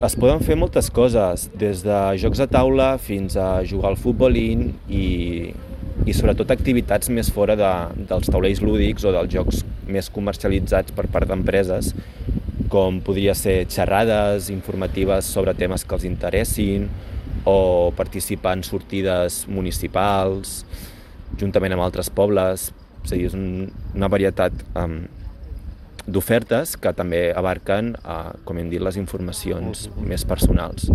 Es poden fer moltes coses, des de jocs a taula fins a jugar al futbolín i sobretot activitats més fora dels taulells lúdics o dels jocs més comercialitzats per part d'empreses, com podria ser xerrades informatives sobre temes que els interessin o participar en sortides municipals, juntament amb altres pobles. És a dir, és una varietat d'ofertes que també abarquen, com hem dit, les informacions més personals.